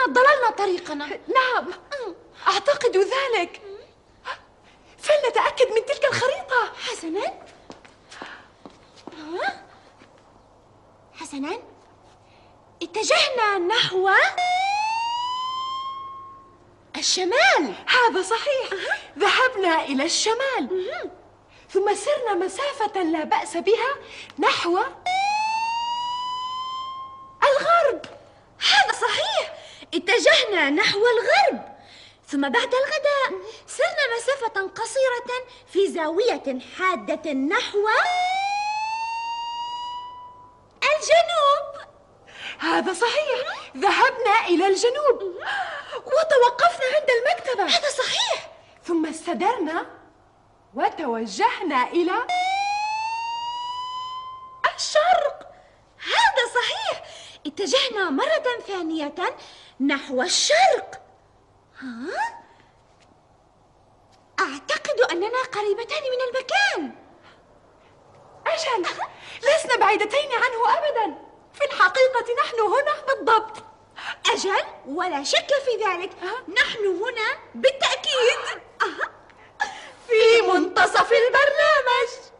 أننا ضللنا طريقنا. نعم، أعتقد ذلك. فلنتأكد من تلك الخريطة. حسناً، اتجهنا نحو الشمال. هذا صحيح. ذهبنا إلى الشمال، ثم سرنا مسافة لا بأس بها نحو الغرب. هذا صحيح، اتجهنا نحو الغرب، ثم بعد الغداء سرنا مسافة قصيرة في زاوية حادة نحو الجنوب. هذا صحيح، ذهبنا إلى الجنوب وتوقفنا عند المكتبة. هذا صحيح، ثم استدرنا وتوجهنا إلى الشرق. هذا صحيح، اتجهنا مرة ثانية نحو الشرق. أعتقد أننا قريبتان من المكان. أجل، لسنا بعيدتين عنه أبدا. في الحقيقة نحن هنا بالضبط. أجل، ولا شك في ذلك، نحن هنا بالتأكيد. في منتصف البرنامج.